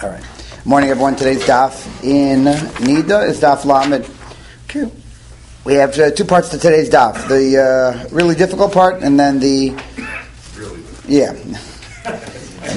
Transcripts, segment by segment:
All right. Morning, everyone. Today's daf in Nida is daf Lamed. Okay. We have two parts to today's daf. The really difficult part, and then the... Really difficult. Yeah. And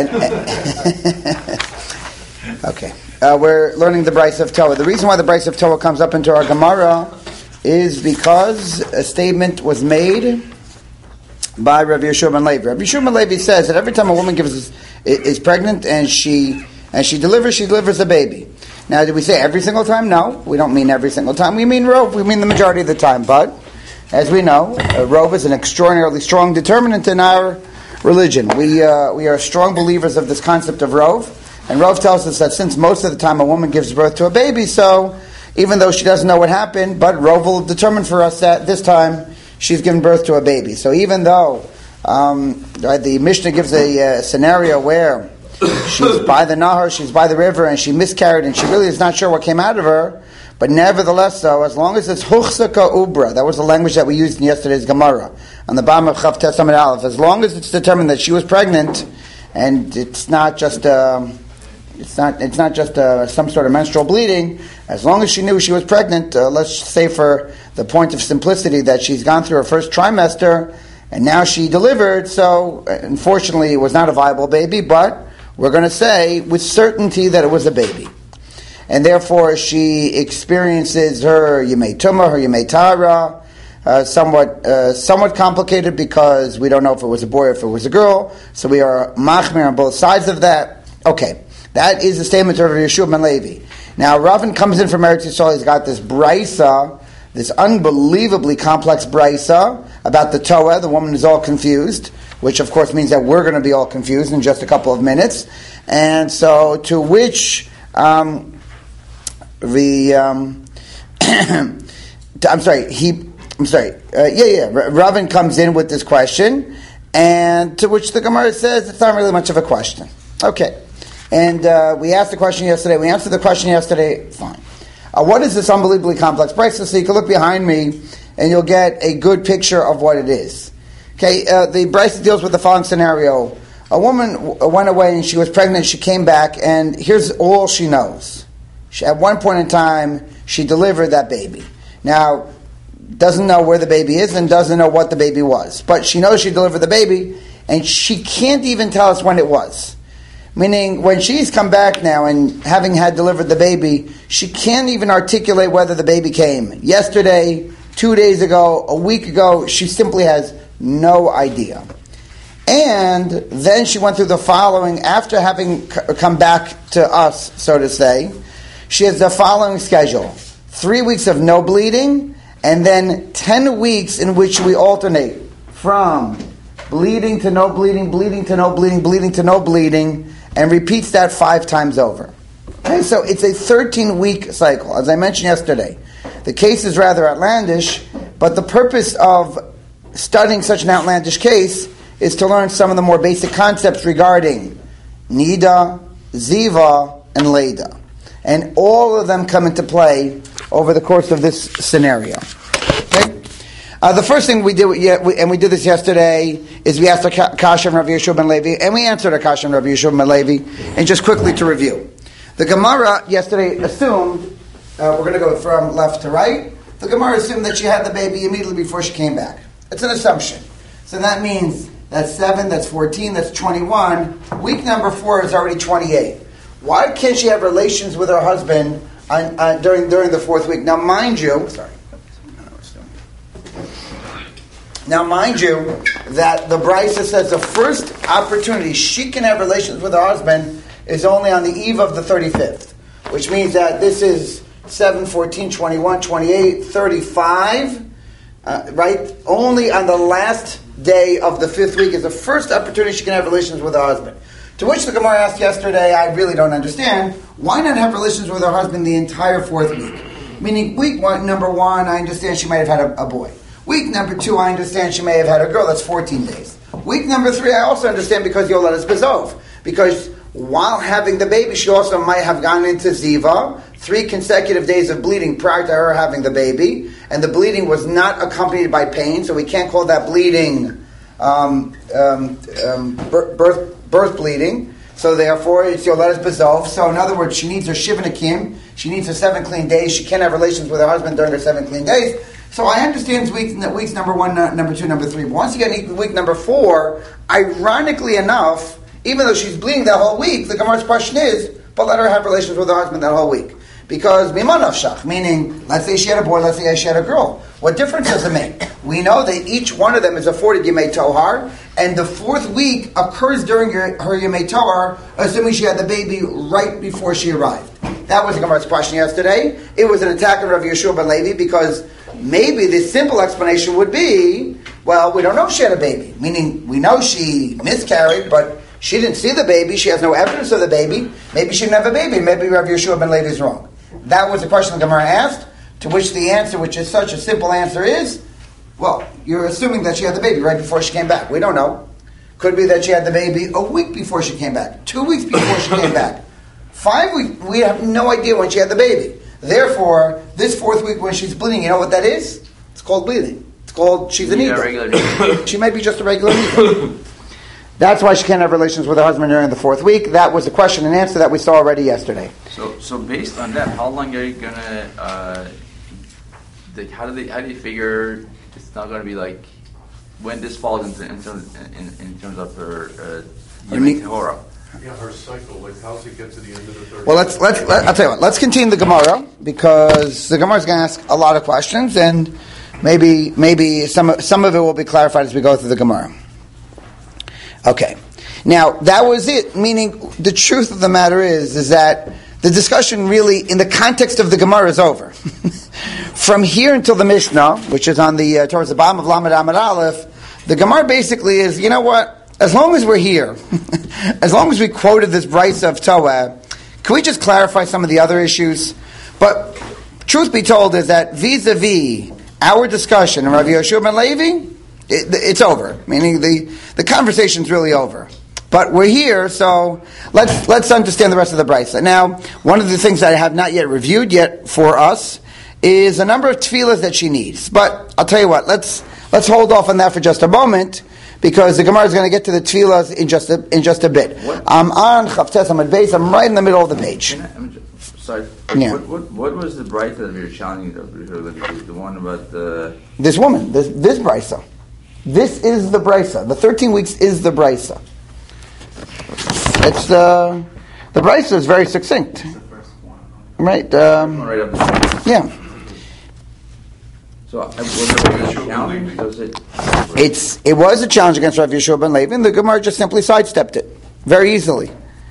then... Okay. We're learning the Bryce of Torah. The reason why the Bryce of Torah comes up into our Gemara is because a statement was made by Rabbi Yeshua ben Levi. Rabbi Yeshua ben Levi says that every time a woman is pregnant and she delivers a baby. Now, did we say every single time? No, we don't mean every single time. We mean rove. We mean the majority of the time. But as we know, rove is an extraordinarily strong determinant in our religion. We are strong believers of this concept of rove, and rove tells us that since most of the time a woman gives birth to a baby, so even though she doesn't know what happened, but rove will determine for us that this time she's given birth to a baby. So even though the Mishnah gives a scenario where she's by the Nahar, she's by the river, and she miscarried, and she really is not sure what came out of her, but nevertheless, so as long as it's Huchsaka Ubra, that was the language that we used in yesterday's Gemara, on the bottom of Chav Tes Amud Aleph, as long as it's determined that she was pregnant, and it's not just some sort of menstrual bleeding, as long as she knew she was pregnant, let's say for the point of simplicity that she's gone through her first trimester, and now she delivered, so unfortunately it was not a viable baby, but we're going to say with certainty that it was a baby. And therefore she experiences her Yemei Tumah, her Yemei Tara, somewhat complicated because we don't know if it was a boy or if it was a girl, so we are machmir on both sides of that. Okay, that is the statement of Yeshua ben Levi. Now Ravin comes in from Eretz Yisrael, he's got this brisa, this unbelievably complex brisa about the Toah. The woman is all confused, which of course means that we're going to be all confused in just a couple of minutes. And so to which Ravin comes in with this question, and to which the Gemara says it's not really much of a question. Okay. And we asked the question yesterday, we answered the question yesterday, fine. What is this unbelievably complex brisa? So you can look behind me and you'll get a good picture of what it is. Okay, the brisa deals with the following scenario. A woman went away and she was pregnant, she came back, and here's all she knows. At one point in time, she delivered that baby. Now, doesn't know where the baby is and doesn't know what the baby was. But she knows she delivered the baby, and she can't even tell us when it was. Meaning, when she's come back now and having had delivered the baby, she can't even articulate whether the baby came yesterday, 2 days ago, a week ago. She simply has no idea. And then she went through the following, after having come back to us, so to say, she has the following schedule. 3 weeks of no bleeding, and then 10 weeks in which we alternate from bleeding to no bleeding, bleeding to no bleeding, bleeding to no bleeding, and repeats that 5 times over. Okay, so it's a 13-week cycle. As I mentioned yesterday, the case is rather outlandish, but the purpose of studying such an outlandish case is to learn some of the more basic concepts regarding Nida, Ziva, and Leda. And all of them come into play over the course of this scenario. Okay? The first thing we did, and we did this yesterday, is we asked a kasha from Rabbi Yeshua ben Levi, and we answered a kasha from Rabbi Yeshua ben Levi. And just quickly to review. The Gemara yesterday assumed, we're going to go from left to right, the Gemara assumed that she had the baby immediately before she came back. It's an assumption. So that means that's 7, that's 14, that's 21. Week number 4 is already 28. Why can't she have relations with her husband during the 4th week? Now, mind you, that the Brisa says the first opportunity she can have relations with her husband is only on the eve of the 35th, which means that this is 7, 14, 21, 28, 35, right? Only on the last day of the 5th week is the first opportunity she can have relations with her husband. To which the Gemara asked yesterday, I really don't understand, why not have relations with her husband the entire 4th week? Meaning, number 1, I understand she might have had a boy. Week number 2, I understand she may have had a girl, that's 14 days. Week number 3, I also understand because Yoledes Bezov. Because while having the baby, she also might have gone into Ziva, 3 consecutive days of bleeding prior to her having the baby, and the bleeding was not accompanied by pain, so we can't call that bleeding birth bleeding. So therefore, it's Yoledes Bezov. So in other words, she needs her Shiva Nakim. She needs her 7 clean days. She can't have relations with her husband during her 7 clean days. So I understand weeks number 1, number 2, number 3. But once you get week number 4, ironically enough, even though she's bleeding that whole week, the Gemara's question is, but let her have relations with her husband that whole week. Because Mimanavshach, meaning, let's say she had a boy, let's say she had a girl. What difference does it make? We know that each one of them is afforded Yemei Tohar, and the 4th week occurs during her Yemei Tohar, assuming she had the baby right before she arrived. That was the Gemara's question yesterday. It was an attack on Rav Yeshua ben Levi, because maybe the simple explanation would be, well, we don't know if she had a baby. Meaning, we know she miscarried, but she didn't see the baby. She has no evidence of the baby. Maybe she didn't have a baby. Maybe Rav Yeshua ben Levi is wrong. That was the question the Gemara asked, to which the answer, which is such a simple answer, is, well, you're assuming that she had the baby right before she came back. We don't know. Could be that she had the baby a week before she came back, 2 weeks before she came back, 5 weeks. We have no idea when she had the baby. Therefore, this 4th week when she's bleeding, you know what that is? It's called bleeding. It's called, she's a needle. She might be just a regular needle. That's why she can't have relations with her husband during the 4th week. That was the question and answer that we saw already yesterday. So based on that, how long are you gonna? How do you figure it's not gonna be like when this falls in terms of her Torah? Yeah, her cycle. Like, how's it get to the end of the 3rd? Well, I'll tell you what. Let's continue the Gemara, because the Gemara is going to ask a lot of questions, and maybe some of it will be clarified as we go through the Gemara. Okay. Now, that was it, meaning the truth of the matter is that the discussion really, in the context of the Gemara, is over. From here until the Mishnah, which is on the towards the bottom of Lamed Amud Aleph, the Gemara basically is, you know what, as long as we're here, as long as we quoted this brisa of Toah, can we just clarify some of the other issues? But truth be told is that vis-a-vis our discussion of Rav Yeshua ben Levi, it's over. Meaning the conversation's really over. But we're here, so let's understand the rest of the brisa. Now, one of the things that I have not yet reviewed yet for us is a number of tefillahs that she needs. But I'll tell you what, let's hold off on that for just a moment, because the Gemara is going to get to the tefillahs in just a bit. I'm on Chavtes Amud Beis. I'm right in the middle of the page. Sorry. Yeah. What was the brisa that we were challenging? The one about the this woman, this brisa. This is the brisa. The 13 weeks is the brisa. It's the brisa is very succinct, right? right up the Yeah. So was it a challenge? It was a challenge against Rav Yeshua ben Levi, and the Gemara just simply sidestepped it very easily.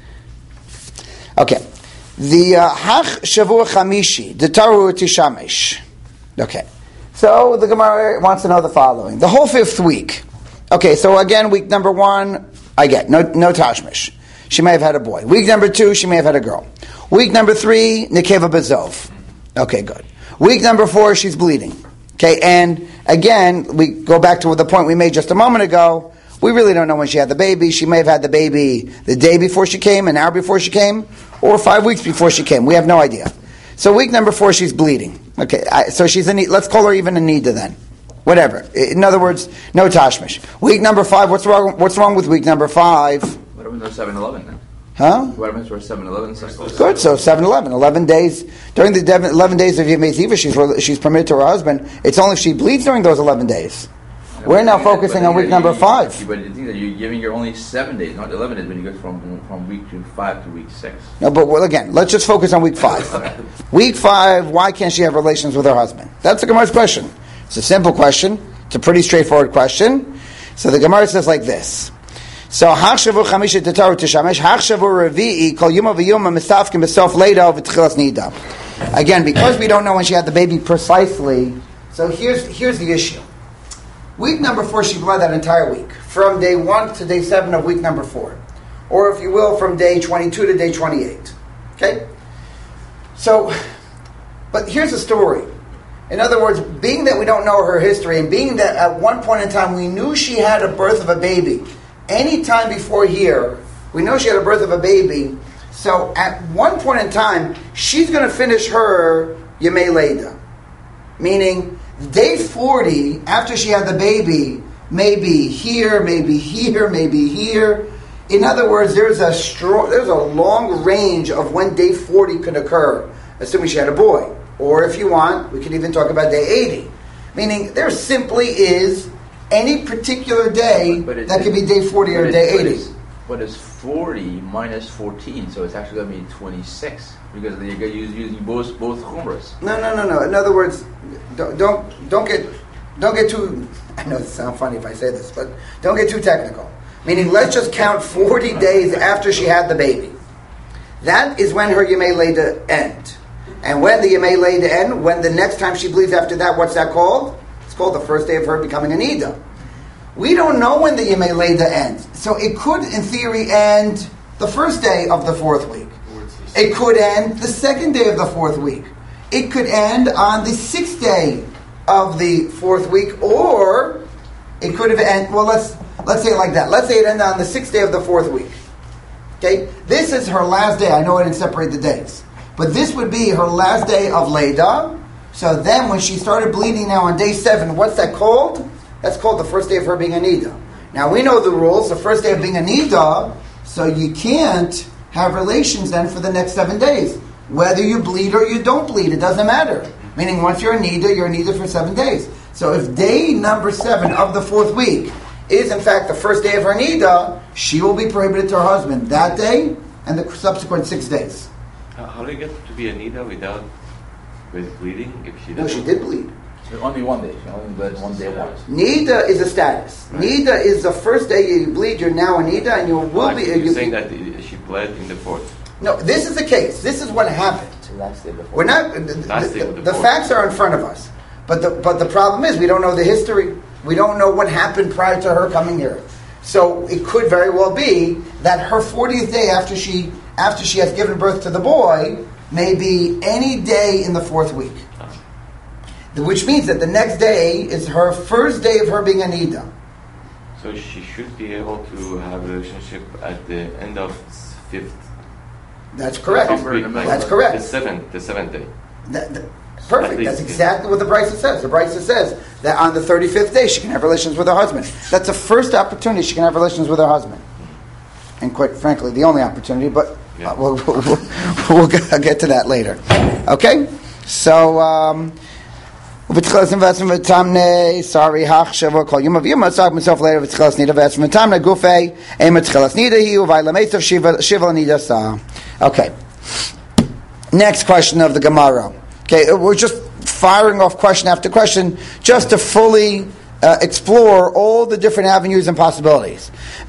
Okay. The Hach Shavua Chamishi, the Taru Tishamesh. Okay. So the Gemara wants to know the following. The whole 5th week. Okay, so again, week number 1, I get no Tashmish. She may have had a boy. Week number 2, she may have had a girl. Week number 3, Nekeva Bezov. Okay, good. Week number 4, she's bleeding. Okay, and again, we go back to the point we made just a moment ago. We really don't know when she had the baby. She may have had the baby the day before she came, an hour before she came, or 5 weeks before she came. We have no idea. So week number 4, she's bleeding. Okay, so she's a need. Let's call her even a nida then. Whatever. In other words, no tashmish. Week number 5, what's wrong with week number 5? What happens to 7-Eleven then? Huh? What happens to 7-Eleven cycle? Good, so 7-Eleven. 11 days. During the 11 days of Yemei Ziva, she's permitted to her husband. It's only if she bleeds during those 11 days. We're now focusing on week number 5. But the thing that you're giving her only 7 days, not 11 days, when you go from week 5 to week 6. No, but again, let's just focus on week 5. Week 5, why can't she have relations with her husband? That's the Gemara's question. It's a simple question. It's a pretty straightforward question. So the Gemara says like this. So Hachshavu Chamisha Tataru Tishamesh Hachshavu Revi'i Kol Yuma V'Yuma Mistafkim B'Sof Leida V'Tchilas Nida. Again, because we don't know when she had the baby precisely, so here's the issue. Week number 4, she bled that entire week, from day 1 to day 7 of week number 4. Or if you will, from day 22 to day 28. Okay? So, but here's the story. In other words, being that we don't know her history, and being that at one point in time we knew she had a birth of a baby, any time before here, we know she had a birth of a baby, so at one point in time, she's going to finish her Yemei Leida. Meaning, day 40, after she had the baby, maybe here, maybe here, maybe here. In other words, there's a long range of when day 40 could occur, assuming she had a boy. Or if you want, we can even talk about day 80. Meaning, there simply is any particular day that could be day 40 or day 80. But it's 40 minus 14, so it's actually going to be 26 because you're using both chumras. No. In other words, don't get too. I know it sounds funny if I say this, but don't get too technical. Meaning, let's just count 40 days after she had the baby. That is when her Yemei Leida end. And when the Yemei Leida end, when the next time she bleeds after that, what's that called? It's called the first day of her becoming a Nida. We don't know when the Yemei Leida ends. So it could, in theory, end the first day of the fourth week. It could end the second day of the fourth week. It could end on the sixth day of the fourth week, or it could have ended, well, let's say it like that. Let's say it ended on the sixth day of the fourth week. Okay? This is her last day. I know I didn't separate the days. But this would be her last day of Leida. So then when she started bleeding now on day 7, what's that called? That's called the first day of her being a Nida. Now we know the rules, the first day of being a Nida, so you can't have relations then for the next 7 days. Whether you bleed or you don't bleed, it doesn't matter. Meaning once you're a Nida for 7 days. So if day number 7 of the fourth week is in fact the first day of her Nida, she will be prohibited to her husband that day and the subsequent 6 days. How do you get to be a Nida with bleeding if she doesn't? No, she did bleed. Only 1 day. She only bled 1 day once. Nida is a status. Right. Nida is the first day you bleed, you're now a Nida, and you will be... You're saying that she bled in the fourth. No, this is the case. This is what happened. Last day before. We're not... The facts are in front of us. But the problem is we don't know the history. We don't know what happened prior to her coming here. So it could very well be that her 40th day after she has given birth to the boy may be any day in the fourth week. Which means that the next day is her first day of her being a Nida. So she should be able to have a relationship at the end of 5th. That's correct. That's correct. The seventh day. Perfect. That's exactly what the Brisa says. The Brisa says that on the 35th day she can have relations with her husband. That's the first opportunity she can have relations with her husband. And quite frankly, the only opportunity, but we'll get to that later. Okay? So... V'tchilas investment v'tamne, sorry, hachshav, kol yom aviyim, matzak myself later, v'tchilas nida v'tchilas v'tamne, gufei, em v'tchilas nida hi, uvay lameitzav shiva nida sa. Okay. Next question of the Gemara. Okay, we're just firing off question after question, just to fully explore all the different avenues and possibilities.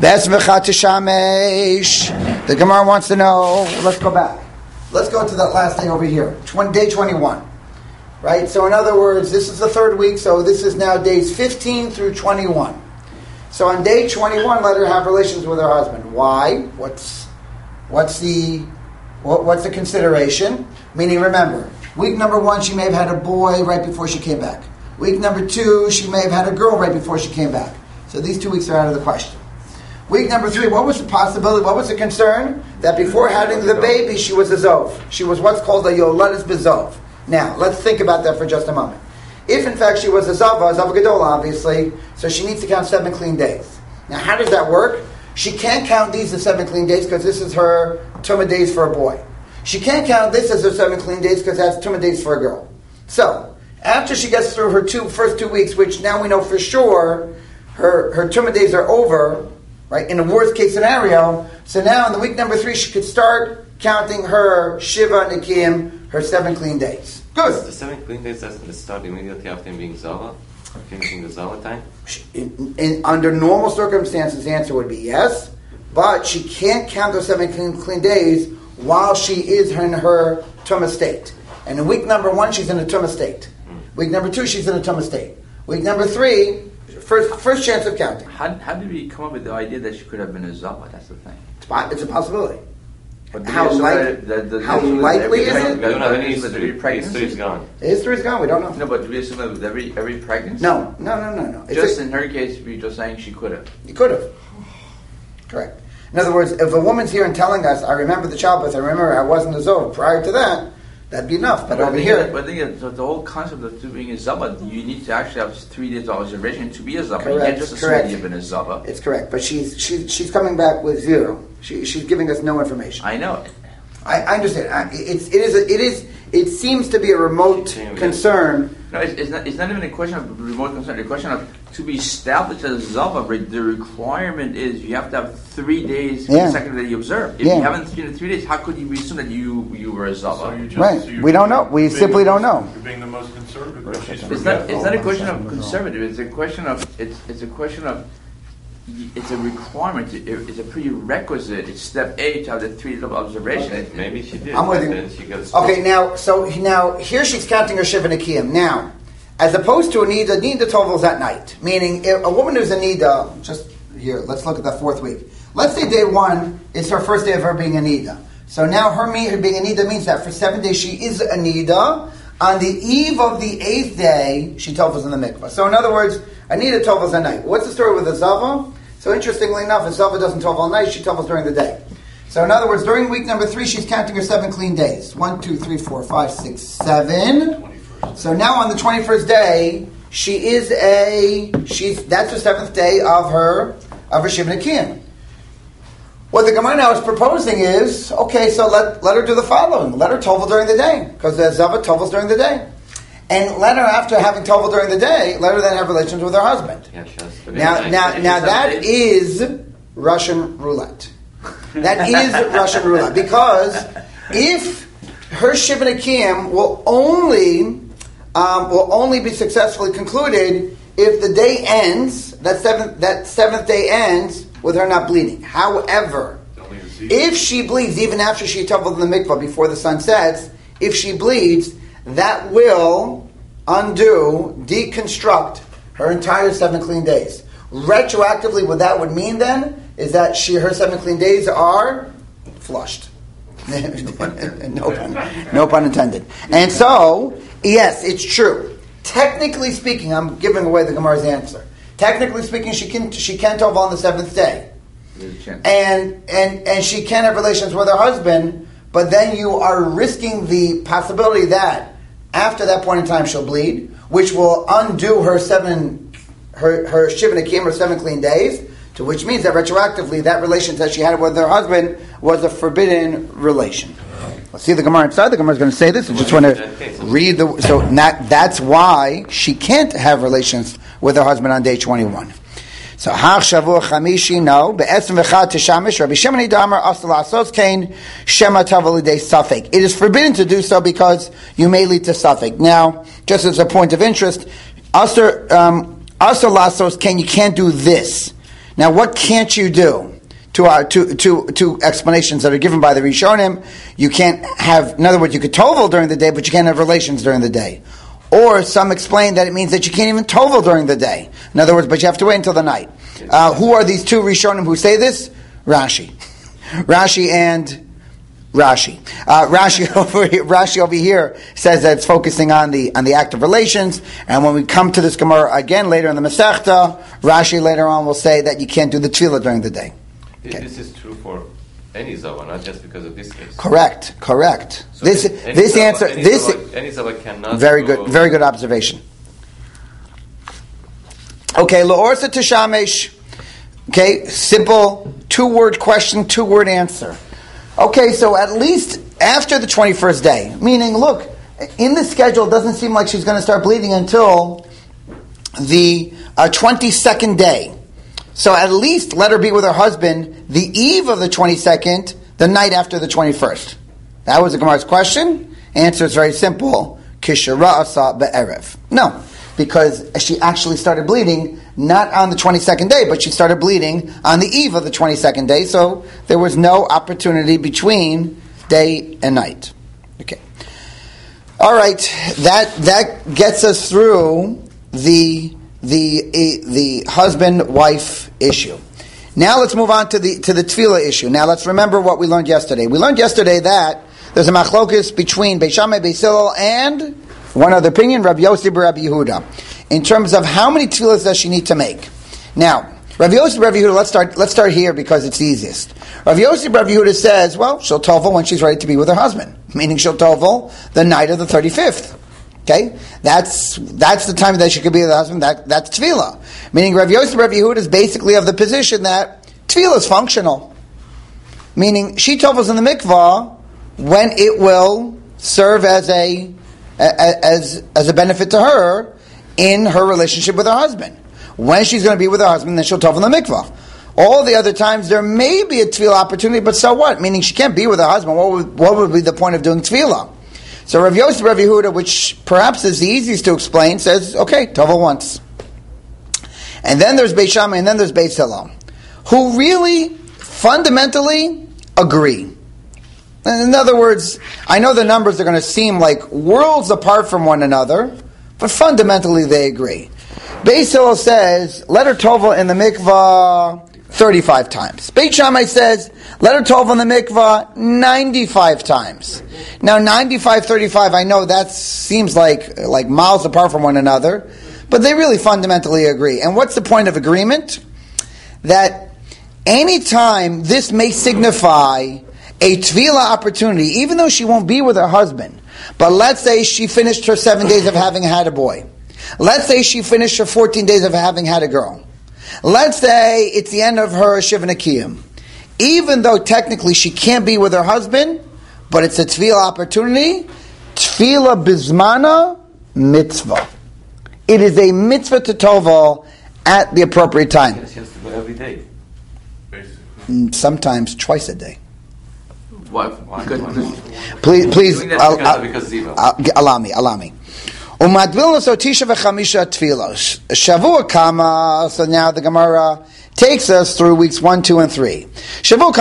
The Gemara wants to know, let's go back. Let's go to that last thing over here, day 21. Right? So in other words, this is the third week, so this is now days 15 through 21. So on day 21, let her have relations with her husband. Why? What's the consideration? Meaning, remember, week number 1, she may have had a boy right before she came back. Week number 2, she may have had a girl right before she came back. So these 2 weeks are out of the question. Week number 3, what was the possibility, what was the concern? That before having the baby, she was a zov. She was what's called a yoledes bezov. Now, let's think about that for just a moment. If, in fact, she was a Zava Gedola, obviously, so she needs to count 7 clean days. Now, how does that work? She can't count these as 7 clean days because this is her Tumah days for a boy. She can't count this as her 7 clean days because that's Tumah days for a girl. So, after she gets through her first 2 weeks, which now we know for sure her Tumah days are over, right, in a worst case scenario, so now in the week number 3, she could start counting her Shiva Nikim, her 7 clean days. Good. The 7 clean days doesn't start immediately after him being Zava? Finishing the Zava time? Under normal circumstances, the answer would be yes. But she can't count those 7 clean days while she is in her Tumah state. And in week number 1, she's in a Tumah state. Week number 2, she's in a Tumah state. Week number 3, first chance of counting. How did we come up with the idea that she could have been a Zava? That's the thing. It's a possibility. How likely is it? We don't have any history. The history is gone. The history is gone. We don't know. No, but do we assume that with every pregnancy? No. Just in her case, we're just saying she could have. You could have. Correct. In other words, if a woman's here and telling us, I remember the childbirth, I remember I wasn't a zov prior to that, that'd be enough. But over I think here, but I think the whole concept of being a zava, you need to actually have 3 days of observation to be a zava. You can't just assume that you've been a zava. It's correct, but she's coming back with zero. She's giving us no information. I know. I understand. It seems to be a remote concern. No, it's not even a question of remote concern. It's a question of to be established as a zava. The requirement is you have to have 3 days consecutive that you observe. If you haven't seen it 3 days, how could you assume that you were a zava? So we don't know. We simply don't know. You're being the most conservative. It's not a question of conservative. It's a question of it's a requirement. It's a prerequisite. It's step A to have the 3 days of observation. Maybe she did. I'm with you. Okay, now here she's counting her shiva nikiyim. Now, as opposed to a nida tovels at night, meaning a woman who's a nida. Just here, let's look at the 4th week. Let's say day 1 is her first day of her being a nida. So now her being a nida means that for 7 days she is a nida. On the eve of the 8th day, she tovels in the mikvah. So in other words, a nida tovels at night. What's the story with a zava? So interestingly enough, a zava doesn't tovel all night, she tovels during the day. So in other words, during week number 3, she's counting her 7 clean days. 1, 2, 3, 4, 5, 6, 7. 21st. So now on the 21st day, that's the 7th day of her Shiva Nikiyim. What the Gemara now is proposing is, okay, so let her do the following. Let her tovel during the day, because the zava tovels during the day. And let her, after having tovel during the day, let her then have relations with her husband. Now that is Russian roulette. That is Russian roulette. Because if her Shiva Nikiyim will only be successfully concluded if the day ends, that seventh day ends with her not bleeding. However, if she bleeds even after she tovelled in the mikvah before the sun sets, if she bleeds, that will deconstruct her entire 7 clean days. Retroactively, what that would mean then is that her 7 clean days are flushed. no pun intended. And so, yes, it's true. Technically speaking, I'm giving away the Gemara's answer. Technically speaking, she can tovel on the 7th day, and she can have relations with her husband. But then you are risking the possibility that after that point in time she'll bleed, which will undo her Shiva Nikiyim, her 7 clean days. To which means that retroactively, that relation that she had with her husband was a forbidden relation. Let's see the Gemara inside. The Gemara is going to say this. I just want to read the. So that's why she can't have relations with her husband on day 21. So Hach Shavua Chamishi no be'esem v'chad tishamish Rabbi Shimon Damar asal asos kain shema tavel lidei safek. It is forbidden to do so because you may lead to safek. Now, just as a point of interest, asal asos kain, you can't do this. Now, what can't you do? Two explanations that are given by the Rishonim. You can't have, in other words, you could tovel during the day, but you can't have relations during the day. Or some explain that it means that you can't even tovel during the day. In other words, but you have to wait until the night. Who are these two Rishonim who say this? Rashi. Rashi over here says that it's focusing on the act of relations, and when we come to this Gemara again later in the Masechta, Rashi later on will say that you can't do the tefillah during the day. Okay. This is true for any zava, not just because of this case. Correct. So any zava cannot. Very good observation. Okay, La'orsa Tishamesh. Okay, simple 2-word question, 2-word answer. Okay, so at least after the 21st day, meaning, look, in the schedule, it doesn't seem like she's going to start bleeding until the 22nd day. So at least let her be with her husband the eve of the 22nd, the night after the 21st. That was the Gemara's question. Answer is very simple. Kishara asa be'erev. No, because she actually started bleeding not on the 22nd day, but she started bleeding on the eve of the 22nd day, so there was no opportunity between day and night. Okay. All right, that gets us through the husband-wife issue. Now let's move on to the tefillah issue. Now let's remember what we learned yesterday. We learned yesterday that there's a machlokes between Beis Shammai, Beis Hillel, and one other opinion, Rabbi Yossi and Rabbi Yehuda, in terms of how many tefillahs does she need to make. Now, Rabbi Yossi and Rabbi Yehuda, let's start here because it's the easiest. Rabbi Yossi and Rabbi Yehuda says, well, she'll tovel when she's ready to be with her husband. meaning she'll tovel the night of the 35th. Okay, that's the time that she could be with her husband. That's tefillah. Meaning Rav Yosef Rav Yehuda is basically of the position that tefillah is functional. Meaning she tovels in the mikvah when it will serve as a benefit to her in her relationship with her husband. When she's going to be with her husband, then she'll tovel in the mikvah. All the other times there may be a tefillah opportunity, but so what? Meaning she can't be with her husband. What would be the point of doing tefillah? So Rav Yosef Rav Yehuda, which perhaps is the easiest to explain, says, okay, tovel once. And then there's Beis Shammai, and then there's Beis Hillel, who really fundamentally agree. In other words, I know the numbers are going to seem like worlds apart from one another, but fundamentally they agree. Beis Hillel says, let her tovel in the mikvah 35 times. Beit Shammai says, let her tovel in the mikvah 95 times. Now 95, 35, I know that seems like miles apart from one another, but they really fundamentally agree. And what's the point of agreement? That any time this may signify a tefillah opportunity, even though she won't be with her husband, but let's say she finished her 7 days of having had a boy. Let's say she finished her 14 days of having had a girl. Let's say it's the end of her Shiva Nekiyim. Even though technically she can't be with her husband, but it's a tefillah opportunity, tefillah bizmana mitzvah. It is a mitzvah to tovel at the appropriate time. Yes, she has to go every day. Sometimes twice a day. What? Please, allow me. So now the Gemara takes us through weeks 1, 2, and 3. So on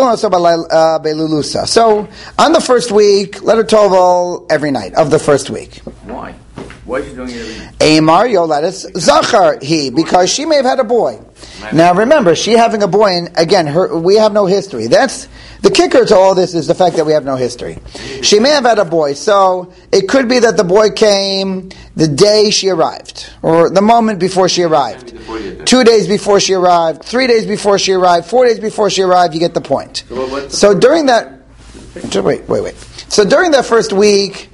the first week, let her tovel every night of the first week. Why? Why is she doing it every night? Amar Yoletis Zachar because she may have had a boy. Now remember, she having a boy, and again, we have no history. That's the kicker to all this, is the fact that we have no history. She may have had a boy, so it could be that the boy came the day she arrived, or the moment before she arrived. 2 days before she arrived, 3 days before she arrived, 4 days before she arrived, you get the point. So during that, wait. So during that first week,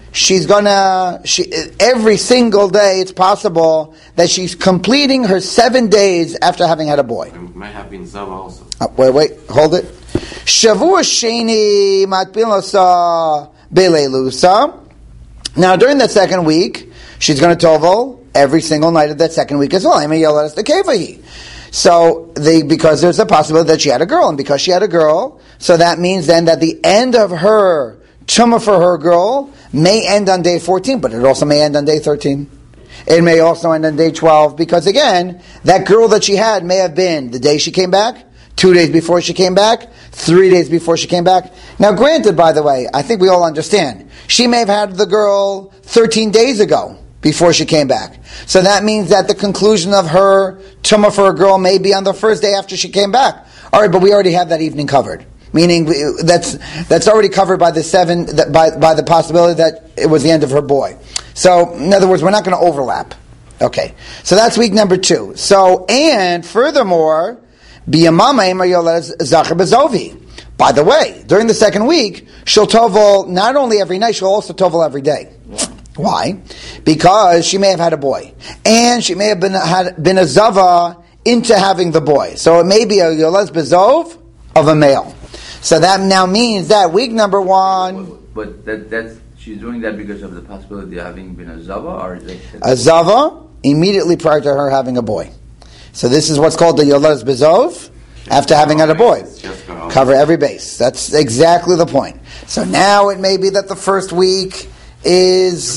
every single day it's possible that she's completing her 7 days after having had a boy. It might have been Zava also. Wait, hold it. Shavua Sheni Matbilosa Belelusa. Now during that second week, she's going to tovel every single night of that second week as well. I mean, Yoletis the Kevahi. So because there's a possibility that she had a girl, and because she had a girl, so that means then that the end of her Tumah for her girl may end on day 14, but it also may end on day 13. It may also end on day 12, because again, that girl that she had may have been the day she came back, 2 days before she came back, 3 days before she came back. Now granted, by the way, I think we all understand, she may have had the girl 13 days ago before she came back. So that means that the conclusion of her Tumah for her girl may be on the first day after she came back. Alright, but we already have that evening covered. Meaning that's already covered by the by the possibility that it was the end of her boy. So in other words, we're not going to overlap. Okay, so that's week number 2. So and furthermore, biyamama emer yoletis zachar bezovi. By the way, during the second week, she'll tovel not only every night, she'll also tovel every day. Why? Because she may have had a boy, and she may have been a zava into having the boy. So it may be a yoletis bezov of a male. So that now means that week number 1... But that's she's doing that because of the possibility of having been a zava, or is it a zava immediately prior to her having a boy. So this is what's called the Yoletis Bezov after having had a boy. Cover every base. That's exactly the point. So now it may be that the first week is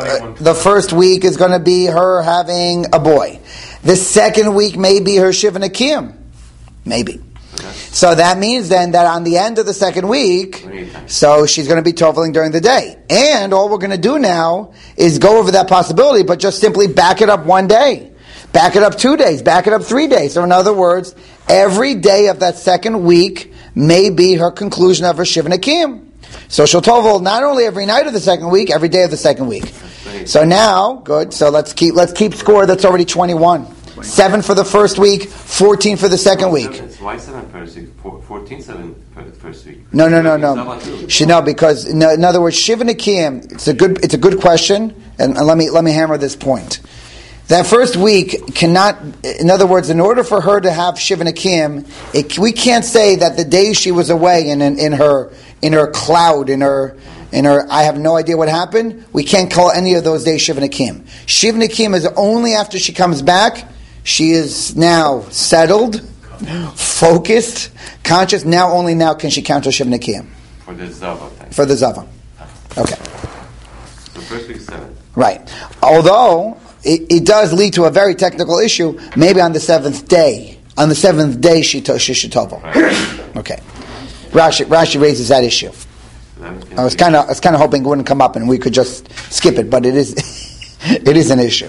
going to be her having a boy. The second week may be her Shiva Nekiyim. Maybe. So that means then that on the end of the second week, so she's going to be toveling during the day. And all we're going to do now is go over that possibility, but just simply back it up 1 day. Back it up 2 days. Back it up 3 days. So in other words, every day of that second week may be her conclusion of her Shiva Nekiyim. So she'll tovel not only every night of the second week, every day of the second week. So now, good. So let's keep score. That's already 21. 7 for the first week, 14 for the second week. Why 7 first week? 14 7 first week. No. Because in other words, Shiva Nikiyim. It's a good question, and let me hammer this point. That first week cannot. In other words, in order for her to have Shiva Nikiyim, we can't say that the day she was away in her cloud, in her. I have no idea what happened. We can't call any of those days Shiva Nikiyim. Shiva Nikiyim is only after she comes back. She is now settled, focused, conscious. Only now can she count her Shiva Nikiyim. For the Zava. For the Zava. Okay. So first week 7. Right. Although it does lead to a very technical issue. Maybe on the 7th day. On the 7th day she should tovel. Right. Okay. Rashi raises that issue. I was kind of hoping it wouldn't come up and we could just skip it, but it is it is an issue.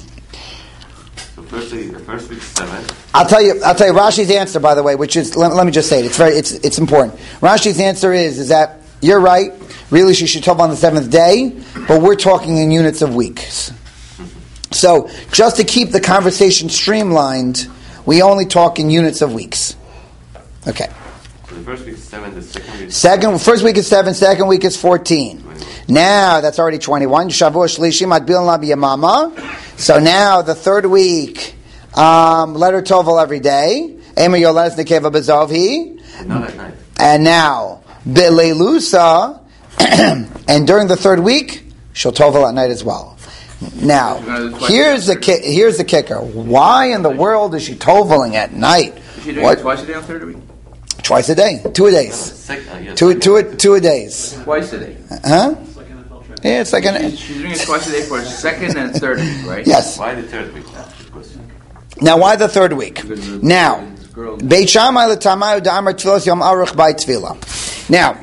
So first week 7. I'll tell you Rashi's answer, by the way, which is let me just say it. It's important. Rashi's answer is that you're right. Really, she should tovel on the 7th day, but we're talking in units of weeks. So just to keep the conversation streamlined, we only talk in units of weeks. Okay. So the first week is 7, the second week is First week is 7, second week is 14. 21. Now that's already 21. Shavua Shlishim Adbil Nabi Yamama. So now the third week, let her tovel every day. Ema Yoles Nekeva Bezovhi. Not at night. And now Bileilusa, and during the third week, she'll tovel at night as well. Now, here's the kicker. Why in the world is she toveling at night? Is she doing it twice a day on third week? Twice a day. 2 a days. Two a days. Twice a day. Huh? Yeah, it's like she's doing it twice a day for a second and third week, right? Yes. Why the third week? Now, why the third week? Now, Beit Shammai l'tamayu da'amar tfilos yom aruch by tefillah. Now,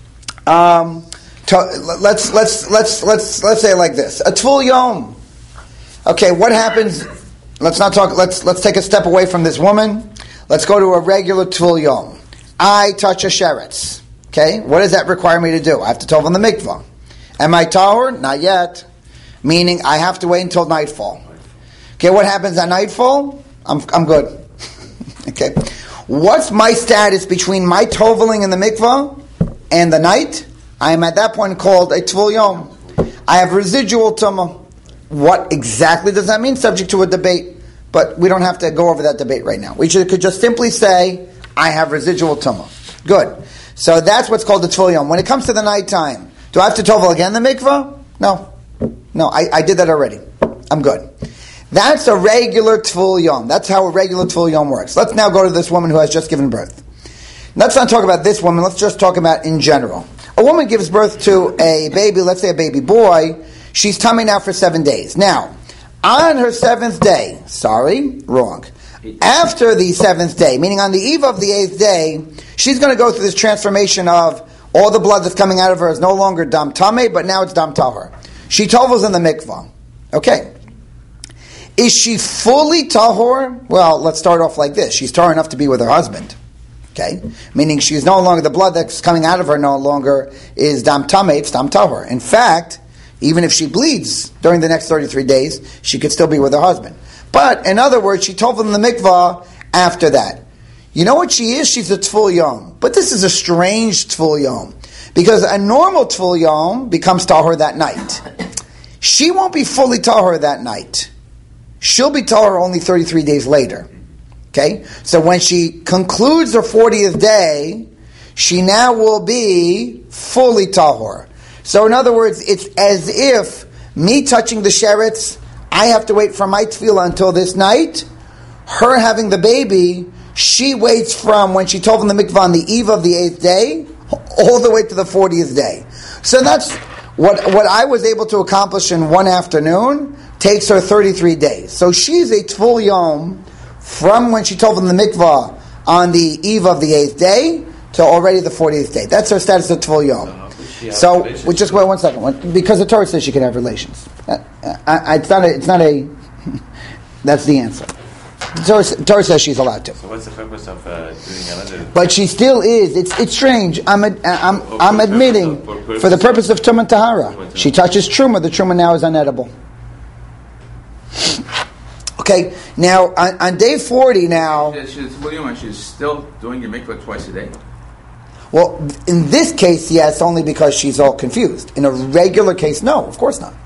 let's say it like this: a tful yom. Okay, what happens? Let's not talk. Let's take a step away from this woman. Let's go to a regular tful yom. I touch a sheretz. Okay, what does that require me to do? I have to tov on the mikvah. Am I tahor? Not yet. Meaning, I have to wait until nightfall. Okay, what happens at nightfall? I'm good. Okay, what's my status between my toveling in the mikvah and the night? I am at that point called a tvul yom. I have residual tumah. What exactly does that mean? Subject to a debate, but we don't have to go over that debate right now. We could just simply say, I have residual tumah. Good. So that's what's called the tvul yom. When it comes to the nighttime, do I have to tovel again the mikvah? No, I did that already. I'm good. That's a regular tvul yom. That's how a regular tvul yom works. Let's now go to this woman who has just given birth. Let's not talk about this woman. Let's just talk about in general. A woman gives birth to a baby, let's say a baby boy. She's tummy now for 7 days. Now, on her 7th day, after the 7th day, meaning on the eve of the 8th day, she's going to go through this transformation of all the blood that's coming out of her is no longer dam tameh, but now it's dam tahor. She tovels in the mikvah. Okay. Is she fully tahor? Well, let's start off like this. She's tahor enough to be with her husband. Okay? Meaning she's no longer, the blood that's coming out of her no longer is dam tameh, it's dam tahor. In fact, even if she bleeds during the next 33 days, she could still be with her husband. But, in other words, she toveled in the mikvah after that. You know what she is? She's a tful yom. But this is a strange tful yom. Because a normal tful yom becomes tahor that night. She won't be fully tahor that night. She'll be tahor only 33 days later. Okay? So when she concludes her 40th day, she now will be fully tahor. So in other words, it's as if me touching the sheretz, I have to wait for my tefillah until this night. Her having the baby, she waits from when she told in the mikvah on the eve of the 8th day, all the way to the 40th day. So that's what I was able to accomplish in one afternoon, takes her 33 days. So she's a tful yom from when she told in the mikvah on the eve of the 8th day to already the 40th day. That's her status of tful yom. So we just wait 1 second, because the Torah says she can have relations. It's not a. That's the answer. The Torah says she's allowed to. So what's the purpose of doing another? But she still is. It's strange. I'm admitting for the purpose of Tumah Tahara, she touches truma. The truma now is unedible. Okay, now on day 40 now... She's still doing your mikvah twice a day? Well, in this case, yes, only because she's all confused. In a regular case, no, of course not.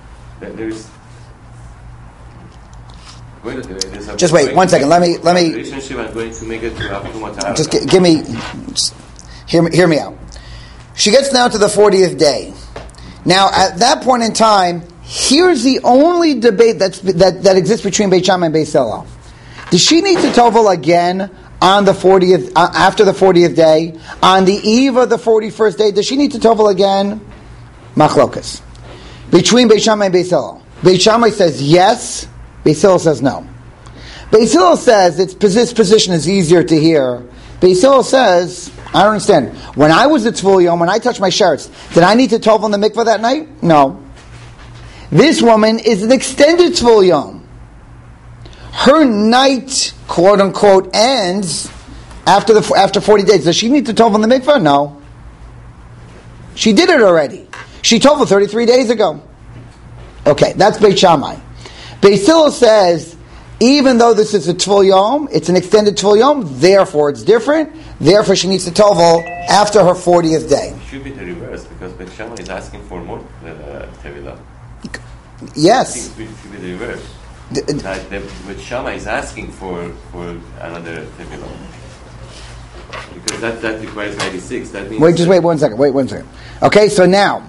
Just wait 1 second. Let me. Relationship. I'm going to make it to have too much. Just give me. Just hear me out. She gets down to the 40th day. Now, at that point in time, here's the only debate that exists between Beit Shammai and Beis Hillel. Does she need to tovel again on the 40th after the 40th day, on the eve of the 41st day? Does she need to tovel again? Machlokas between Beit Shammai and Beis Hillel. Beit Shammai says yes. Beis Hillel says no. Beis Hillel says this position is easier to hear. Beis Hillel says, I don't understand. When I was at Tvul Yom, when I touched my shirts, did I need to tovel in the mikveh that night? No. This woman is an extended Tvul Yom. Her night, quote unquote, ends after 40 days. Does she need to tovel in the mikveh? No. She did it already. She toveled 33 days ago. Okay, that's Beit Shammai. Beis Hillel says, even though this is a Tvul Yom, it's an extended Tvul Yom, therefore it's different, therefore she needs to tovel after her 40th day. It should be the reverse, because Beit Shammai is asking for more tevilah. Yes. I think it should be the reverse. Beit Shammai is asking for another tevilah. Because that requires 96. That means wait 1 second. Okay, so now,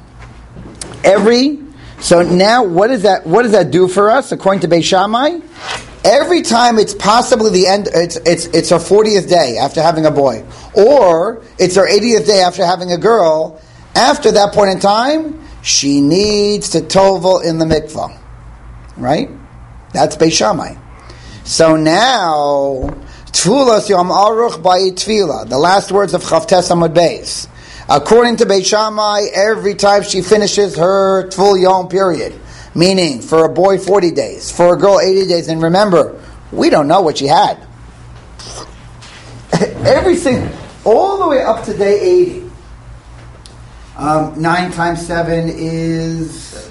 what does that do for us according to Beit Shammai? Every time it's possibly the end, it's her 40th day after having a boy, or it's her 80th day after having a girl. After that point in time, she needs to tovel in the mikvah, right? That's Beit Shammai. So now, Tfulas Yom Aruch Bayit Tefillah, the last words of Chavtes Amud Beis. According to Beit Shammai, every time she finishes her Tvul Yom period, meaning for a boy 40 days, for a girl 80 days, and remember, we don't know what she had. All the way up to day 80. 9 times 7 is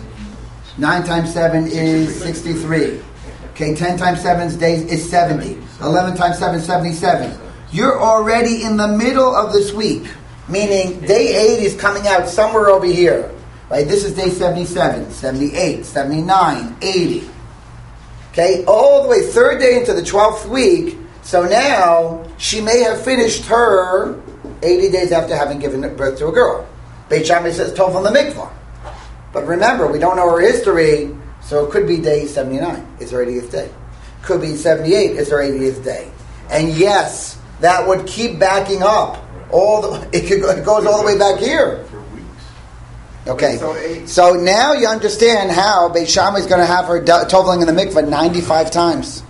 63. Okay, 10 times 7 is 70. 11 times 7 is 77. You're already in the middle of this week. Meaning, day 8 is coming out somewhere over here. Right? This is day 77, 78, 79, 80. Okay? All the way, third day into the 12th week. So now, she may have finished her 80 days after having given birth to a girl. Beit Shammai says, tovel in the mikvah. But remember, we don't know her history, so it could be day 79. It's her 80th day. Could be 78. It's her 80th day. And yes, that would keep backing up. It goes all the way back here. Okay, so now you understand how Beit Shammai is going to have her toveling in the mikvah 95 times.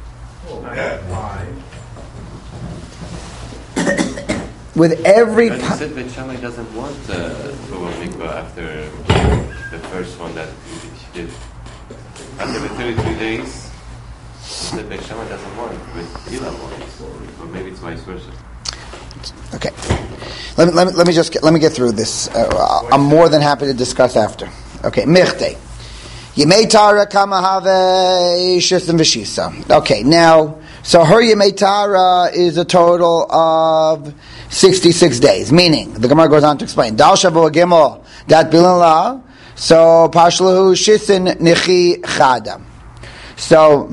With every... But you said Beit Shammai doesn't want tovel mikvah after the first one that she did. After the 33 days, she said Beit Shammai doesn't want, but Hillel wants. Or maybe it's vice versa. Okay, let me get through this. I'm more than happy to discuss after. Okay, Mirte. Yemei Tara Kamahave Shustim V'Shisa. Okay, now, so her Yemei Tara is a total of 66 days, meaning, the Gemara goes on to explain, Dal Shavu Gimel Dat Bilin La, so Pashlahu Shisin Nichi Chada. So,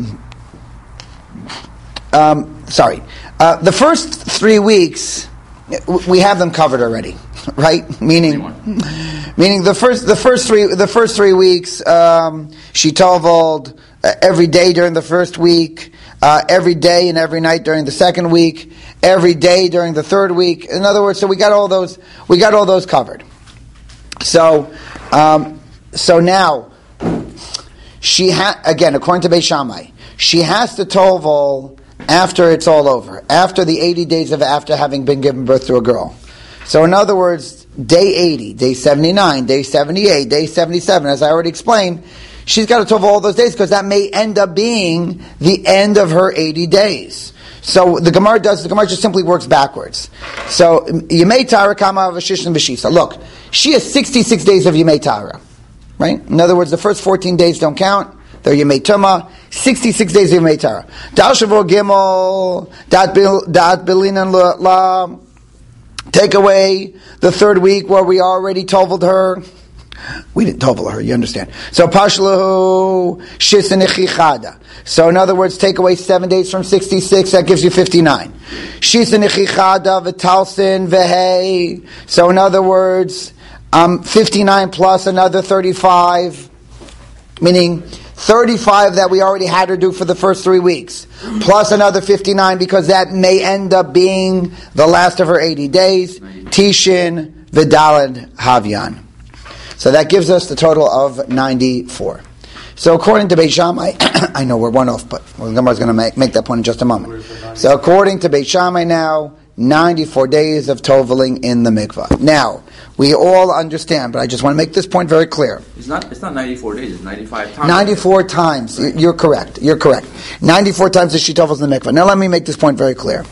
the first 3 weeks, we have them covered already, right? Meaning the first 3 weeks, she toveled every day during the first week, every day and every night during the second week, every day during the third week. In other words, so we got all those covered. So now she again, according to Beit Shammai, she has to tovel after it's all over, after the 80 days after having been given birth to a girl. So in other words, day 80, day 79, day 78, day 77, as I already explained, she's got to tovel all those days because that may end up being the end of her 80 days. So the Gemara just simply works backwards. So Yemei Tara Kama V'Shishim V'Shisa. Look, she has 66 days of Yemei Tara, right? In other words, the first 14 days don't count. They're Yemei Tumah. 66 days of Meitara. Dal Shavua Gimel, Dat Bilinan La. Take away the third week where we already toveled her. We didn't tovel her, you understand. So Pashlahu Shisanichichada. So in other words, take away 7 days from 66, that gives you 59. Shisanichichada Vitalsin Vehei. So in other words, 59 plus another 35, meaning 35 that we already had her do for the first 3 weeks, plus another 59 because that may end up being the last of her 80 days. Tishin Vidalad Havyan. So that gives us the total of 94. So according to Beit Shammai, I know we're one off, but Gemara is going to make that point in just a moment. So according to Beit Shammai now, 94 days of toveling in the mikvah. Now, we all understand, but I just want to make this point very clear. It's not 94 days, it's 95 times. 94 times. Right. You're correct. 94 times that she tovels in the mikvah. Now let me make this point very clear.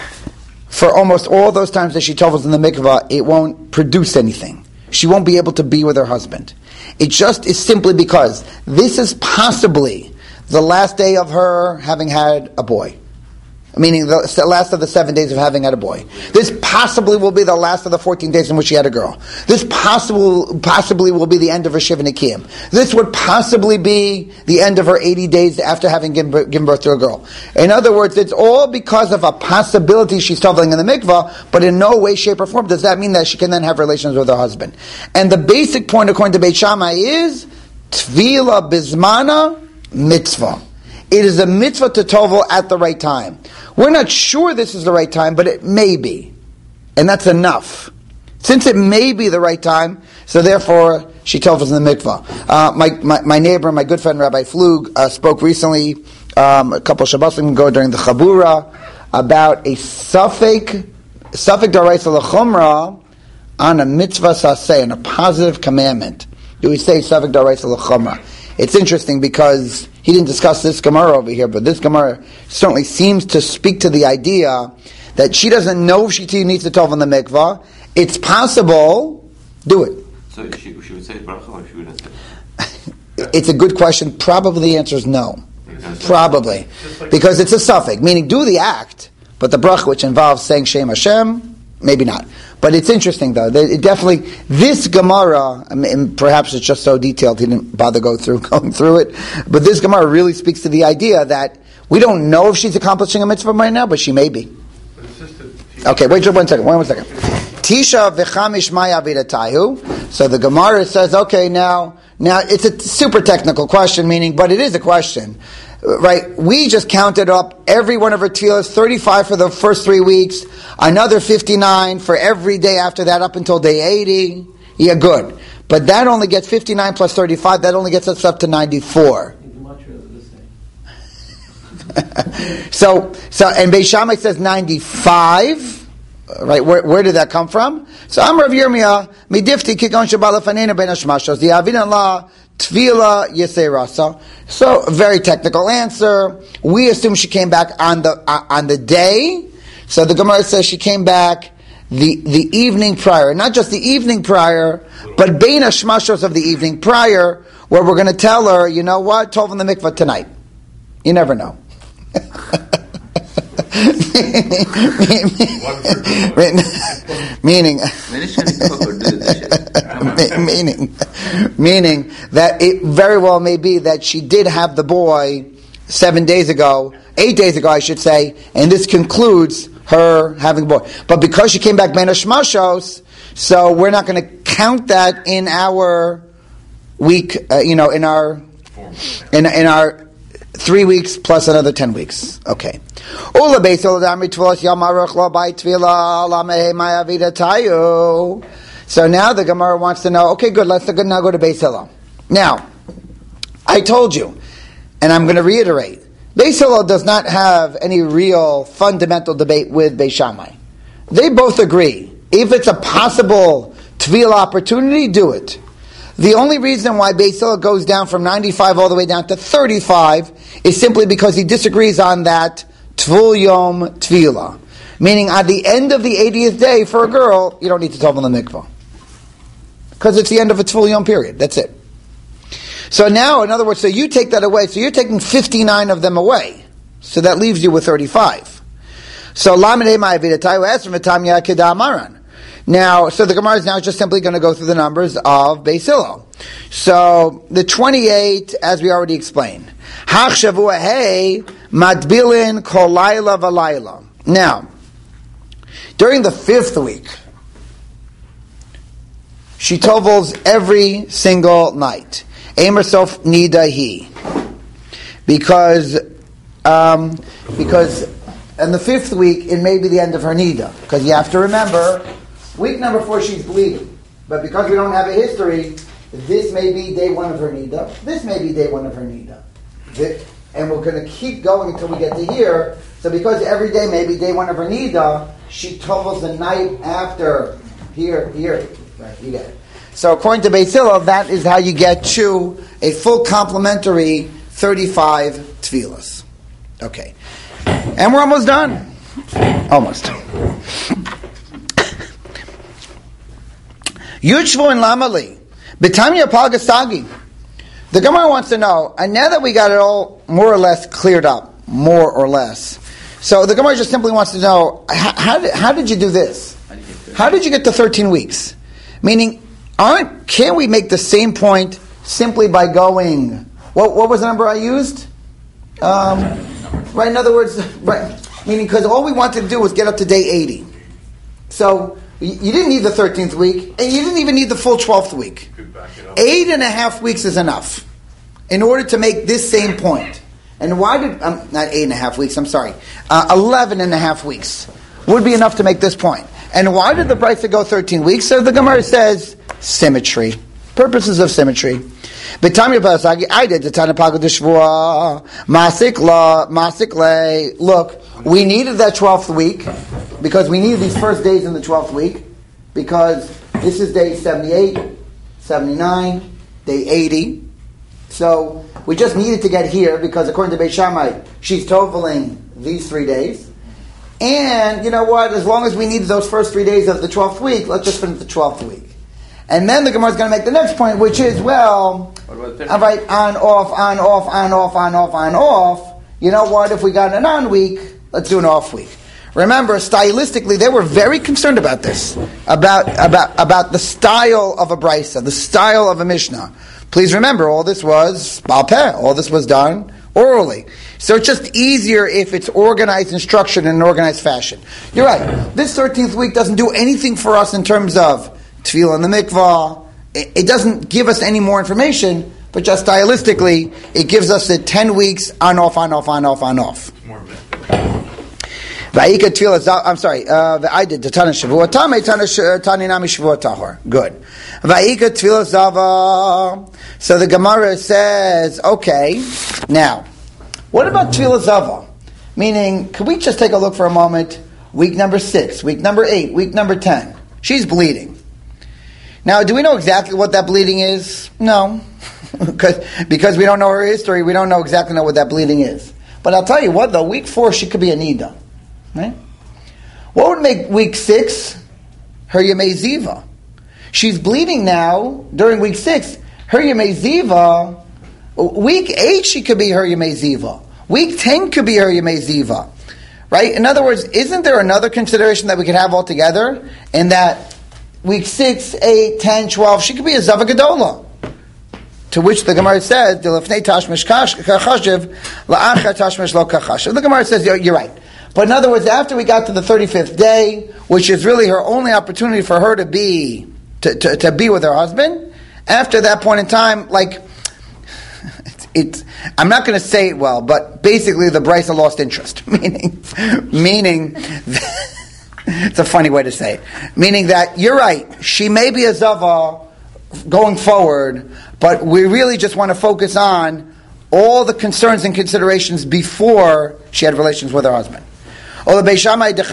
For almost all those times that she tovels in the mikvah, it won't produce anything. She won't be able to be with her husband. It just is simply because this is possibly the last day of her having had a boy. Meaning the last of the 7 days of having had a boy. This possibly will be the last of the 14 days in which she had a girl. This possibly will be the end of her Shiva Nikiyim. This would possibly be the end of her 80 days after having given birth to a girl. In other words, it's all because of a possibility she's toveling in the mikvah, but in no way, shape, or form does that mean that she can then have relations with her husband. And the basic point according to Beit Shammai is Tvila Bizmana Mitzvah. It is a mitzvah to tovel at the right time. We're not sure this is the right time, but it may be. And that's enough. Since it may be the right time, so therefore she tovels in the mikvah. My neighbor, my good friend Rabbi Flug, spoke recently, a couple of Shabbos ago during the Chabura, about a Safek D'Oraisa L'Chumra on a mitzvah saseh, on a positive commandment. Do we say Safek D'Oraisa L'Chumra? It's interesting because he didn't discuss this Gemara over here, but this Gemara certainly seems to speak to the idea that she doesn't know if she needs to tovel in the mikvah. It's possible. Do it. So she would say bracha or she wouldn't say? It's a good question. Probably the answer is no. Probably. Because it's a suffix, meaning do the act, but the bracha which involves saying Shem Hashem, maybe not. But it's interesting though. It definitely, this Gemara, I mean, perhaps it's just so detailed he didn't bother going through it. But this Gemara really speaks to the idea that we don't know if she's accomplishing a mitzvah right now, but she may be. Okay, wait just one second. Tisha v'chamish maya v'idatayu. So the Gemara says, okay, now it's a super technical question, meaning, but it is a question. Right, we just counted up every one of her telas, 35 for the first 3 weeks, another 59 for every day after that up until day 80. Yeah, good. But that only gets 59 plus 35, that only gets us up to 94. So, and Beis Shammai says 95. Right, where did that come from? So, I'm Rav Yirmiyah, midifti kikon shabala fanena ben hashmashos, the avinan la tvila yesei rasa. So, a very technical answer. We assume she came back on the day. So the Gemara says she came back the evening prior, not just the evening prior, but bein hashmashos of the evening prior, where we're going to tell her, you know what, tov in the mikvah tonight. You never know. meaning that it very well may be that she did have the boy 8 days ago I should say, and this concludes her having a boy. But because she came back ben hashmashos, so we're not going to count that in our week, in our 3 weeks plus another 10 weeks. Okay. So now the Gemara wants to know, okay, good, let's now go to Beis Hillel. Now, I told you, and I'm going to reiterate, Beis Hillel does not have any real fundamental debate with Beis Shammai. They both agree. If it's a possible Tvila opportunity, do it. The only reason why Beis Hillel goes down from 95 all the way down to 35 is simply because he disagrees on that Tvul Yom Tvila. Meaning, at the end of the 80th day for a girl, you don't need to tov in the mikvah. Because it's the end of a Tvul Yom period. That's it. So now, in other words, so you take that away. So you're taking 59 of them away. So that leaves you with 35. So now, so the Gemara is now just simply going to go through the numbers of Beis Hillel. So the 28, as we already explained. Hach Shavua Hey Matbilin Kol Laila V'Laila. Now, during the 5th week, she tovels every single night. Emer Sof Nida Hi. Because in the 5th week, it may be the end of her Nida. Because you have to remember, week number 4, she's bleeding. But because we don't have a history, this may be day 1 of her Nida. This may be day 1 of her Nida. And we're going to keep going until we get to here. So because every day may be day 1 of her Nida, she tovels the night after here. Right, you get it. So according to Beis Hillel, that is how you get to a full complementary 35 tefillas. Okay. And we're almost done. Almost. Yudshvu and Lamali. B'tamya Palgastagi. The Gemara wants to know, and now that we got it all more or less cleared up, more or less, so the Gemara just simply wants to know, how did you do this? How did you get to 13 weeks? Meaning, can't we make the same point simply by going, what was the number I used? Right, in other words, right, meaning because all we wanted to do was get up to day 80. So, you didn't need the 13th week, and you didn't even need the full 12th week. 8.5 weeks is enough in order to make this same point. And why did, not 8.5 weeks, I'm sorry, 11.5 weeks would be enough to make this point. And why did the Brisa go 13 weeks? So the Gemara says, symmetry. Purposes of symmetry. B'tamya Pasagi, I did the Tana Paga Deshvua, Masik Le. Look, we needed that 12th week, because we needed these first days in the 12th week, because this is day 78, 79, day 80. So we just needed to get here, because according to Beit Shammai, she's toveling these 3 days. And you know what? As long as we needed those first 3 days of the 12th week, let's just finish the 12th week. And then the Gemara is going to make the next point, which is, well, all right, on, off. You know what? If we got an on week, let's do an off week. Remember, stylistically, they were very concerned about this, about the style of a brisa, the style of a mishnah. Please remember, all this was Baal Peh, all this was done orally. So it's just easier if it's organized and structured in an organized fashion. You're right. This 13th week doesn't do anything for us in terms of tefillah in the mikvah. It doesn't give us any more information, but just stylistically, it gives us the 10 weeks on, off. Va'ika tefillah, I'm sorry, I did the Tana Shavua Tame, Tani Nami Shavua Tahor. Good. Va'ika tefillah Zava. So the Gemara says, okay, now, what about tefillah Zava? Meaning, could we just take a look for a moment? Week number 6, week number 8, week number 10. She's bleeding. Now, do we know exactly what that bleeding is? No. because we don't know her history, we don't know what that bleeding is. But I'll tell you what, though, week 4, she could be a Nida. Right? What would make week 6 her Yemei Ziva? She's bleeding now during week 6. Her Yemei Ziva, week 8 she could be her Yemei Ziva. Week 10 could be her Yemei Ziva. Right? In other words, isn't there another consideration that we could have altogether? In that week 6, 8, 10, 12, she could be a Zava Gedola. To which the Gemara says, the Gemara says, you're right. But in other words, after we got to the 35th day, which is really her only opportunity for her to be with her husband, after that point in time, like, I'm not going to say it well, but basically the Brisa lost interest. Meaning, it's a funny way to say it. Meaning that, you're right, she may be a Zava going forward, but we really just want to focus on all the concerns and considerations before she had relations with her husband. I'm sorry,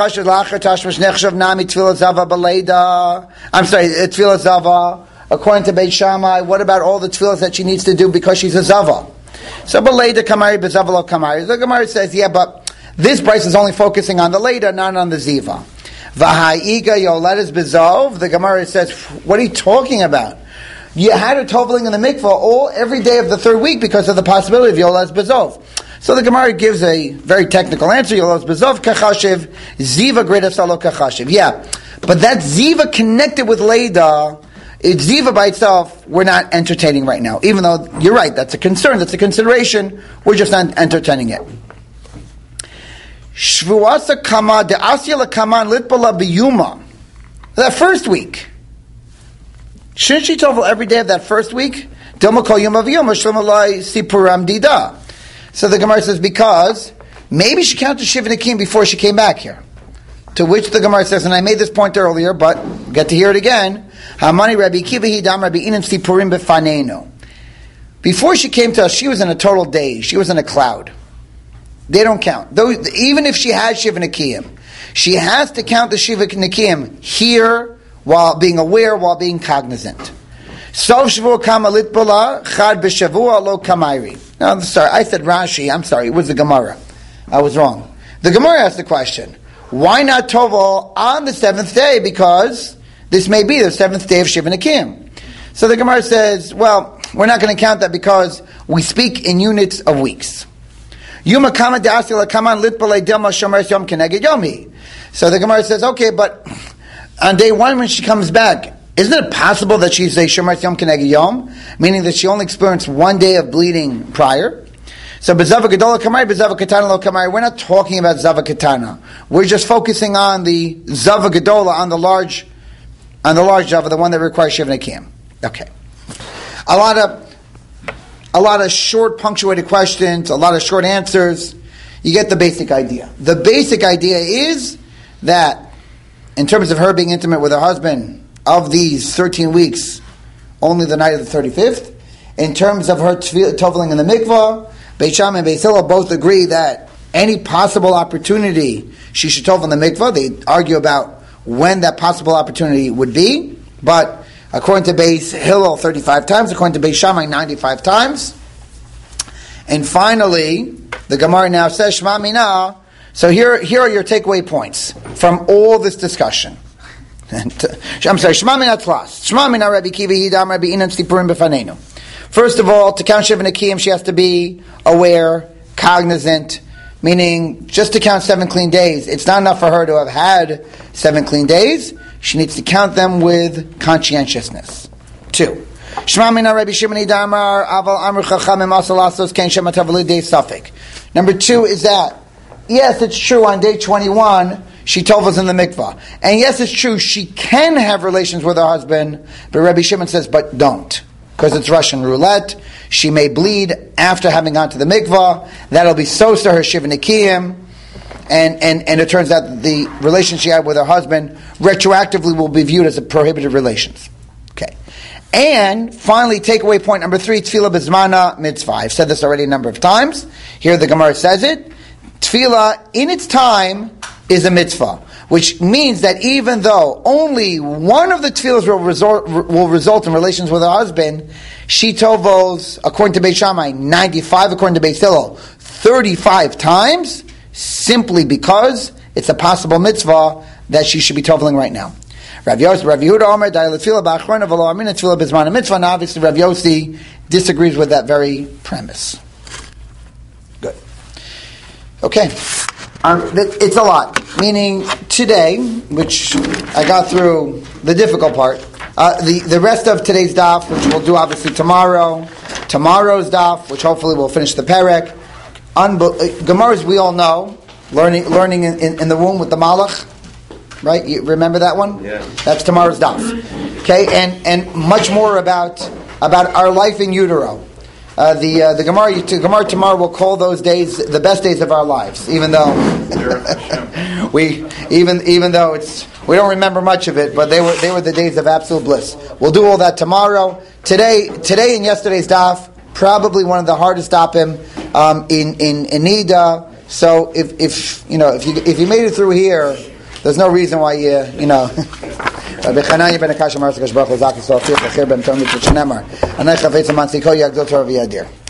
tefillah Zava. According to Beit Shammai, what about all the tefillahs that she needs to do because she's a Zava? So Baleda Kamari, Bezava lo Kamari. The Gemara says, yeah, but this Bryce is only focusing on the Leda, not on the Ziva. V'ha'iga yoledes bezov. The Gemara says, what are you talking about? you had her toveling in the mikvah every day of the third week because of the possibility of Yolas Bezov. So the Gemara gives a very technical answer. Yolas Bezov kachashiv, ziva greater salo kachashiv. Yeah, but that ziva connected with Leida, it's ziva by itself, we're not entertaining right now. Even though, you're right, that's a concern, that's a consideration, we're just not entertaining it. Shvuasa kama de asya kaman litbala biyuma. That first week. Shouldn't she tovel every day of that first week? So the Gemara says, because maybe she counted Shiva Nakim before she came back here. To which the Gemara says, and I made this point earlier, but get to hear it again. Before she came to us, she was in a total daze. She was in a cloud. They don't count. Even if she has Shiva Nakim, she has to count the Shiva Nakim here, while being aware, while being cognizant. No, I'm sorry, I said Rashi, I'm sorry, it was the Gemara. I was wrong. The Gemara asked the question, why not Tovel on the seventh day? Because this may be the seventh day of Shiva Nakim. So the Gemara says, well, we're not going to count that because we speak in units of weeks. So the Gemara says, okay, but on day one when she comes back, isn't it possible that she's a Shomer Yom Keneged Yom? Meaning that she only experienced one day of bleeding prior? So, B'Zava Gedola Kamai, B'Zava Katana Lo Kamai, we're not talking about Zava Katana. We're just focusing on the Zava Gedola, on the large Zava, the one that requires Shiva Nakim. Okay. A lot of short punctuated questions, a lot of short answers. You get the basic idea. The basic idea is that in terms of her being intimate with her husband, of these 13 weeks, only the night of the 35th. In terms of her toveling in the mikvah, Beit Shammai and Beit Hillel both agree that any possible opportunity she should tovel in the mikvah. They argue about when that possible opportunity would be. But according to Beit Hillel, 35 times. According to Beit Shammai, 95 times. And finally, the Gemara now says, Shema Mina. So here are your takeaway points from all this discussion. I'm sorry, Shema Mina Tlas. Shema Mina Rabbi Kiva Hidam Rabbi Inan Sipurim B'Fanenu. First of all, to count Shiva Nakim, she has to be aware, cognizant, meaning just to count 7 clean days. It's not enough for her to have had 7 clean days. She needs to count them with conscientiousness. 2. Shema Mina Rabbi Shimon Hidamar Aval Amr Chachamim Asalasos Ken Shema Tavalid Day Suffolk. Number 2 is that, yes, it's true, on day 21, she tovels in the mikvah. And yes, it's true, she can have relations with her husband, but Rabbi Shimon says, but don't. Because it's Russian roulette. She may bleed after having gone to the mikvah. That'll be sosa to her Shiva Nakim. And it turns out that the relationship she had with her husband retroactively will be viewed as a prohibited relations. Okay. And finally, takeaway point number 3, Tefillah B'Zmana Mitzvah. I've said this already a number of times. Here the Gemara says it. Tefillah, in its time, is a mitzvah. Which means that even though only one of the tefillahs will result in relations with her husband, she tovos, according to Beit Shammai, 95, according to Beit Hillel, 35 times, simply because it's a possible mitzvah that she should be toveling right now. Rav Yehuda Omer, Da'ilefila Ba'achrona V'lo Amina Tefillah B'Zman Mitzvah, and obviously Rav Yossi disagrees with that very premise. Good. Okay. It's a lot. Meaning today, which I got through the difficult part, the rest of today's daf, which we'll do obviously tomorrow, tomorrow's daf, which hopefully we'll finish the perek. Gemaras we all know, learning in the womb with the malach, right? You remember that one? Yeah. That's tomorrow's daf. Okay, and much more about our life in utero. The Gemara tomorrow will call those days the best days of our lives, even though even though we don't remember much of it, but they were the days of absolute bliss. We'll do all that tomorrow. Today and yesterday's daf, probably one of the hardest dafim in Nida. So if you made it through here, there's no reason why you know. Rabbi Chananya ben Akash Amar Sakash Baruch Hu Zakis V'Afir Chachir Ben Tomit V'Shenemar Anay Chavetz Aman Tziko Yagdol Torah V'Yadir.